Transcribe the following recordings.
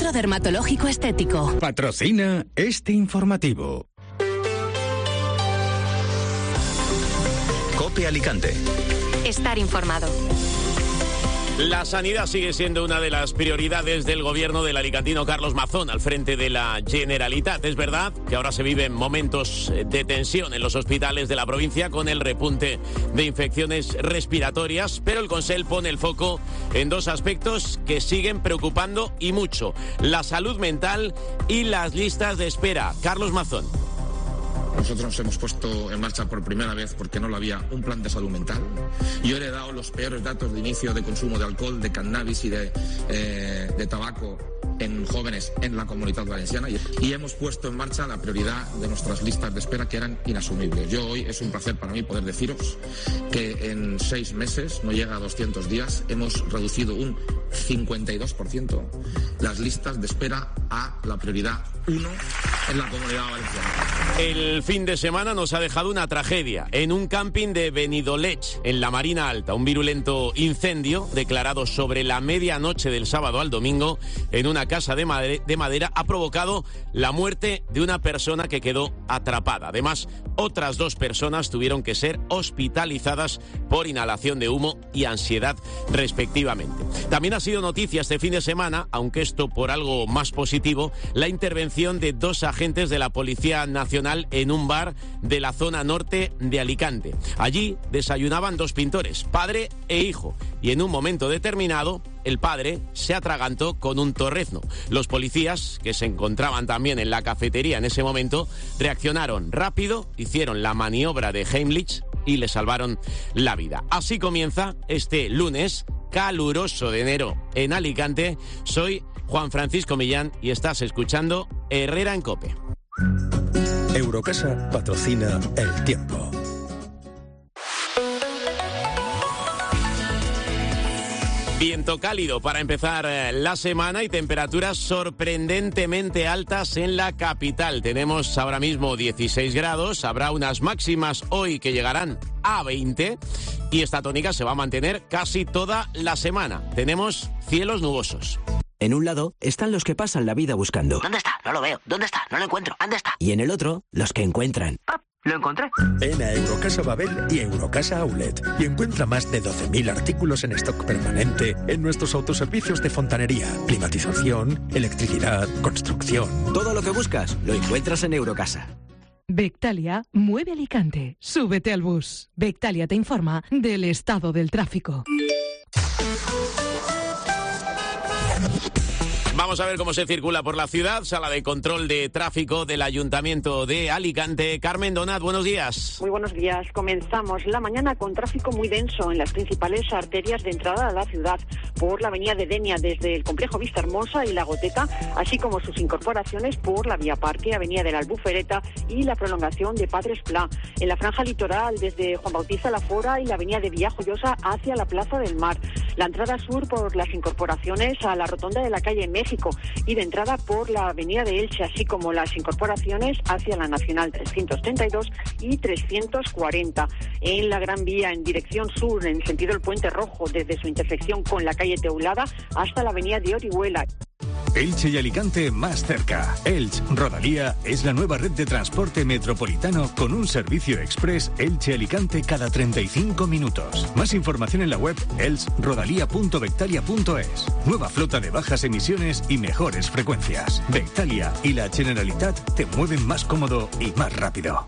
Centro Dermatológico Estético. Patrocina este informativo. COPE Alicante. Estar informado. La sanidad sigue siendo una de las prioridades del gobierno del alicantino Carlos Mazón al frente de la Generalitat. Es verdad que ahora se viven momentos de tensión en los hospitales de la provincia con el repunte de infecciones respiratorias, pero el Consell pone el foco en dos aspectos que siguen preocupando y mucho: la salud mental y las listas de espera. Carlos Mazón. Nosotros nos hemos puesto en marcha por primera vez, porque no lo había, un plan de salud mental. Yo he heredado los peores datos de inicio de consumo de alcohol, de cannabis y de tabaco en jóvenes en la Comunitat Valenciana, y hemos puesto en marcha la prioridad de nuestras listas de espera, que eran inasumibles. Yo hoy es un placer para mí poder deciros que en 6 meses, no llega a 200 días, hemos reducido un 52% las listas de espera a la prioridad 1 en la Comunidad Valenciana. El fin de semana nos ha dejado una tragedia en un camping de Benidorm, en la Marina Alta. Un virulento incendio declarado sobre la medianoche del sábado al domingo en una casa de madera ha provocado la muerte de una persona que quedó atrapada. Además, otras 2 personas tuvieron que ser hospitalizadas por inhalación de humo y ansiedad, respectivamente. También ha sido noticia este fin de semana, aunque esto por algo más positivo, la intervención de 2 agentes de la Policía Nacional en un bar de la zona norte de Alicante. Allí desayunaban 2 pintores, padre e hijo, y en un momento determinado el padre se atragantó con un torrezno. Los policías, que se encontraban también en la cafetería en ese momento, reaccionaron rápido, hicieron la maniobra de Heimlich y le salvaron la vida. Así comienza este lunes caluroso de enero en Alicante. Soy Juan Francisco Millán y estás escuchando Herrera en COPE. Eurocasa patrocina El Tiempo. Viento cálido para empezar la semana y temperaturas sorprendentemente altas en la capital. Tenemos ahora mismo 16 grados, habrá unas máximas hoy que llegarán a 20 y esta tónica se va a mantener casi toda la semana. Tenemos cielos nubosos. En un lado están los que pasan la vida buscando. ¿Dónde está? No lo veo. ¿Dónde está? No lo encuentro. ¿Dónde está? Y en el otro, los que encuentran. Lo encontré. Ven a Eurocasa Babel y Eurocasa Outlet y encuentra más de 12.000 artículos en stock permanente en nuestros autoservicios de fontanería, climatización, electricidad, construcción. Todo lo que buscas lo encuentras en Eurocasa. Bectalia mueve Alicante. Súbete al bus. Bectalia te informa del estado del tráfico. Vamos a ver cómo se circula por la ciudad. Sala de control de tráfico del Ayuntamiento de Alicante. Carmen Donat, buenos días. Muy buenos días. Comenzamos la mañana con tráfico muy denso en las principales arterias de entrada a la ciudad, por la avenida de Denia desde el complejo Vista Hermosa y La Goteta, así como sus incorporaciones por la vía Parque, avenida de la Albufereta y la prolongación de Padres Pla. En la franja litoral desde Juan Bautista La Fora y la avenida de Villajoyosa hacia la Plaza del Mar. La entrada sur por las incorporaciones a la rotonda de la calle México y de entrada por la avenida de Elche, así como las incorporaciones hacia la Nacional 332 y 340. En la Gran Vía en dirección sur, en sentido el Puente Rojo, desde su intersección con la calle Teulada hasta la avenida de Orihuela. Elche y Alicante más cerca. Elche Rodalía es la nueva red de transporte metropolitano con un servicio express Elche-Alicante cada 35 minutos. Más información en la web elchrodalía.bectalia.es. Nueva flota de bajas emisiones y mejores frecuencias. Bectalia y la Generalitat te mueven más cómodo y más rápido.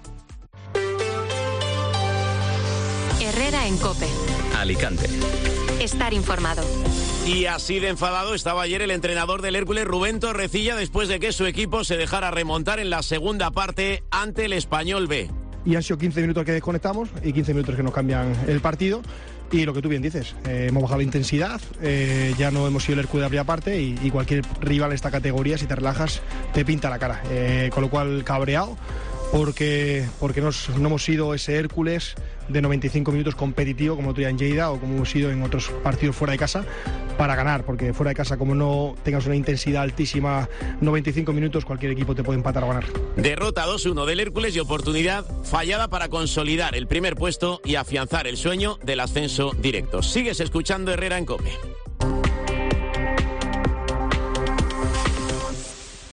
Herrera en COPE. Alicante. Estar informado. Y así de enfadado estaba ayer el entrenador del Hércules, Rubén Torrecilla, después de que su equipo se dejara remontar en la segunda parte ante el Español B. Y han sido 15 minutos que desconectamos y 15 minutos que nos cambian el partido. Y lo que tú bien dices, hemos bajado la intensidad, ya no hemos sido el Hércules de la primera parte y cualquier rival en esta categoría, si te relajas, te pinta la cara. Con lo cual, cabreado, porque no hemos sido ese Hércules de 95 minutos competitivo como otro día en Lleida o como hemos sido en otros partidos fuera de casa para ganar, porque fuera de casa, como no tengas una intensidad altísima 95 minutos, cualquier equipo te puede empatar o ganar. Derrota 2-1 del Hércules y oportunidad fallada para consolidar el primer puesto y afianzar el sueño del ascenso directo. Sigues escuchando Herrera en COPE.